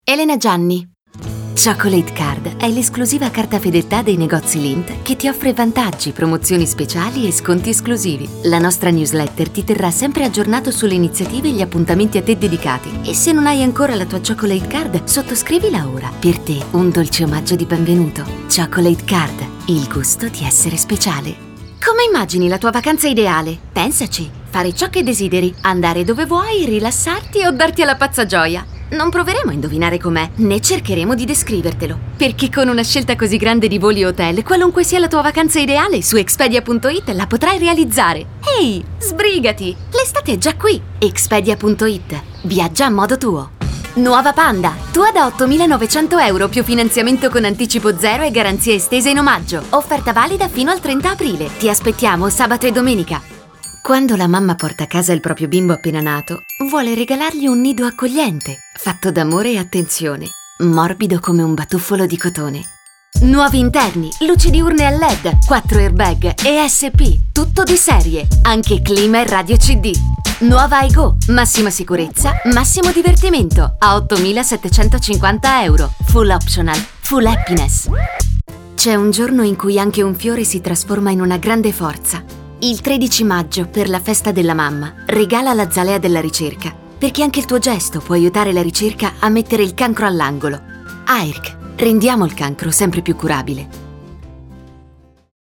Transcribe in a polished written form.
Elena Gianni. Chocolate Card è l'esclusiva carta fedeltà dei negozi Lindt che ti offre vantaggi, promozioni speciali e sconti esclusivi. La nostra newsletter ti terrà sempre aggiornato sulle iniziative e gli appuntamenti a te dedicati. E se non hai ancora la tua Chocolate Card, sottoscrivila ora. Per te un dolce omaggio di benvenuto. Chocolate Card, il gusto di essere speciale. Come immagini la tua vacanza ideale? Pensaci. Fare ciò che desideri, andare dove vuoi, rilassarti o darti alla pazza gioia. Non proveremo a indovinare com'è, né cercheremo di descrivertelo. Perché con una scelta così grande di voli e hotel, qualunque sia la tua vacanza ideale, su Expedia.it la potrai realizzare. Ehi, sbrigati! L'estate è già qui! Expedia.it. Viaggia a modo tuo. Nuova Panda, tua da 8.900 euro più finanziamento con anticipo zero e garanzie estese in omaggio. Offerta valida fino al 30 aprile. Ti aspettiamo sabato e domenica. Quando la mamma porta a casa il proprio bimbo appena nato, vuole regalargli un nido accogliente, fatto d'amore e attenzione, morbido come un batuffolo di cotone. Nuovi interni, luci diurne a LED, 4 airbag, ESP, tutto di serie, anche clima e radio CD. Nuova iGo, massima sicurezza, massimo divertimento, a 8.750 euro, full optional, full happiness. C'è un giorno in cui anche un fiore si trasforma in una grande forza. Il 13 maggio, per la festa della mamma, regala la Zalea della ricerca, perché anche il tuo gesto può aiutare la ricerca a mettere il cancro all'angolo. AIRC, rendiamo il cancro sempre più curabile.